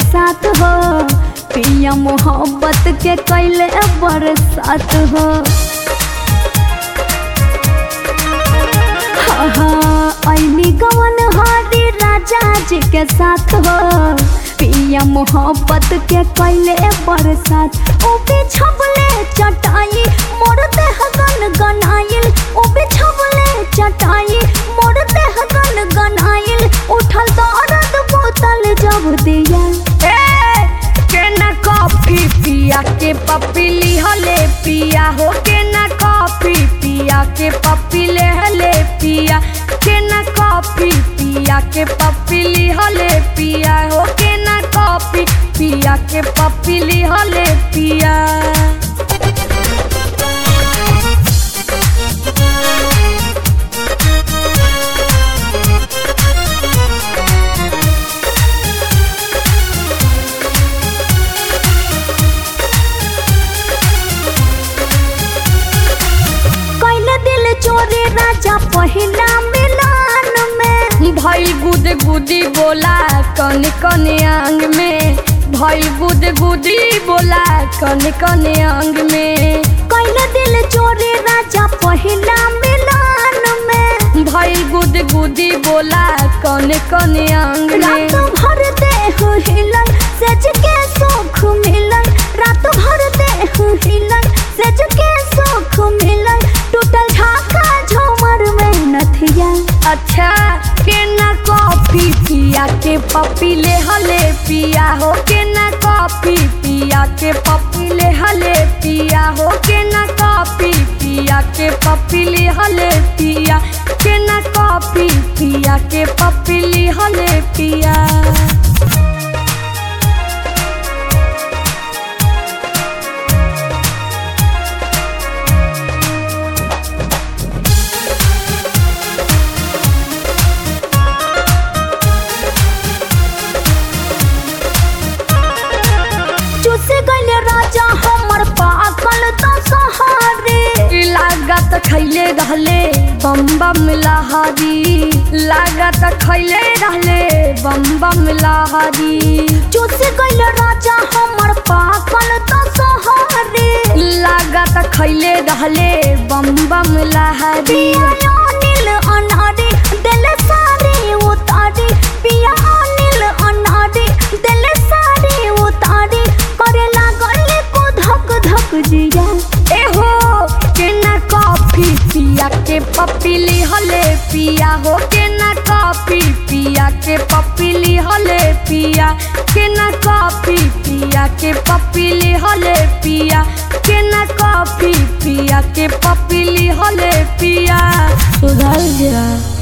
साथ हो पिया मोहब्बत के कैले बरसात हो। ऐनी गवन हरी राजा जी के साथ हो पिया मोहब्बत के कैले बरसात। ओ बिछवले चटाई मोर देह गन गनाइल, ओ बिछवले चटाई मोर देह गन गनाइल। उठल दर्द बोतल जब दिया के ना कॉफी पिया के पप्पी लिहले पिया हो, के ना कॉफी पिया के पप्पी लेहले पिया, के ना कॉफी पिया के पप्पी लिहले पिया हो, के ना कॉफी पिया के पप्पी लिहले पिया। चोरी राजा पहिला मिलान में भइल गुद गुदी बोला कन कन अंग में, भइल गुद गुदी बोला कन कन अंग में। कैले दिल चोरी राजा पहिला मिलान में भइल गुद गुदी बोला कन कन अंग में। रात भर देह हिलन सज के सुख मिलन, रात भर देह हिलन सज के सुख मिलन। टूटल झाका झूमर में नथिया अच्छा के ना कॉफी पिया के पप्पी लेहले पिया हो, के ना कॉफी पिया के पप्पी लेहले पिया हो, के ना कॉफी पिया के पप्पी लेहले पिया, के ना कॉफी पिया के पप्पी लेहले पिया। राजा हमर पाकल तो सहारे लागत खैले रहले बम बम लहारी, लागत खैले रहले बम बम लहारी। चूस गइल राजा हमर पाकल तो सहारे लागत खैले रहले बम बम लहारी। पिया नील अनारी दिल सारी उतारी, पिया नील अनारी दिल सारी उतारी। करे लागल को धक धक जिया एहो के ना कॉफी पिया के पप्पी लिहले पिया हो, के ना कॉफी पिया के पप्पी लिहले पिया, के ना कॉफी पिया के पप्पी लिहले पिया, के ना कॉफी पिया के पप्पी लिहले पिया। सुधर जा।